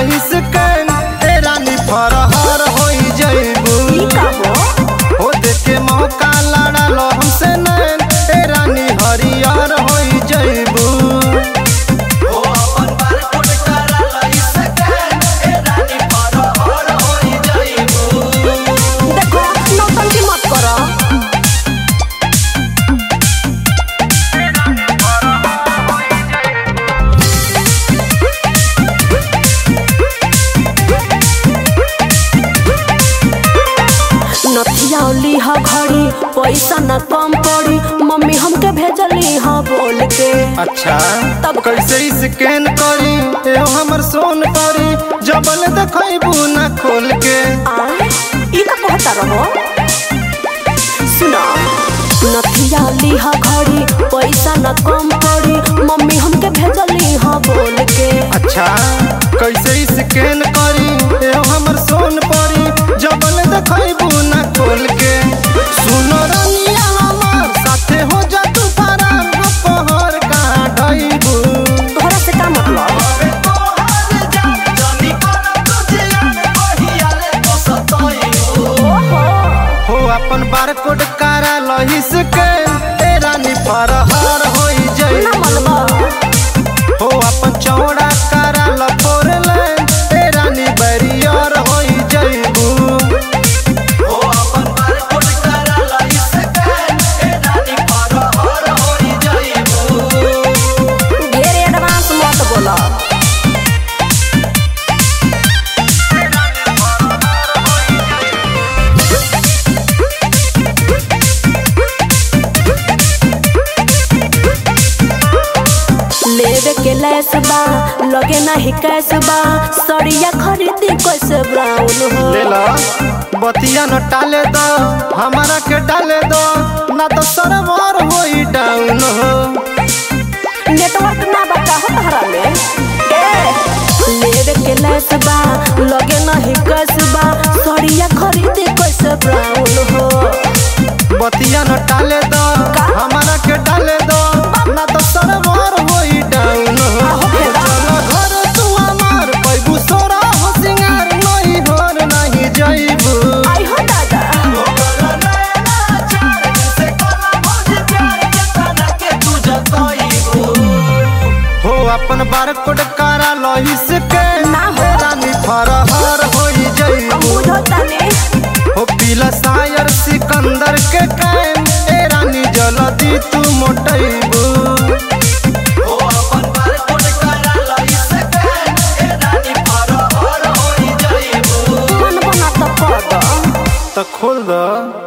लही स्कैन ए रानी फरहर होई जइबू हो देखे मौका लड़ा लो हमसे नैन ए रानी हरियर होई जइबू नथियाली हा घड़ी पैसा न कम पड़ी मम्मी हमके भेजली हा बोल के। अच्छा तब कैसे स्कैन करी ए हमर सोन करी जबल देखैबू ना खोल के ई का कहता रहो सुना नथियाली हा घड़ी पैसा न कम पड़ी मम्मी हमके भेजली हा बोल के। अच्छा कैसे स्कैन करी ए हमर सोन परी जबल देखैबू ना खोल के सुनो रनिया हमार साथे हो जा तू फरार पहर कहां ढइबू तोहरा से का मतलब हो अपन बारकोड करा लही स्कैन ए रानी फरहर होई जइबू हो अपन चौड़ा करा ल फोर लाइन ए रानी बैरियर होई जइबू लेवे के लैस बा लगे नहीं कैस बा सड़िया खरीदी कैसे ब्राउन हो ले लो बतिया न टाले दो हमारा के डाले दो ना तो सर्वर होई डाउन हो नेटवर्क ना बता हो तहरा में लेवे के लैस बा लगे नहीं कैस बा सड़िया खरीदी कैसे ब्राउन हो बतिया न टाले दो हमारा के डाले दो ना तो सर्वर होई डाउन हो चलो घर तू हमार पैबू सोरा हो सिंगार नहीं होर नहीं जइबू आई हो दादा हो अपन बारकोड करा लही स्कैन ना हो रानी फरहर होई जइबू हो पीला शायर सिकंदर के कैन ए रानी जल्दी तू मोटइबू मन बना तो कर दो तो खोल दो।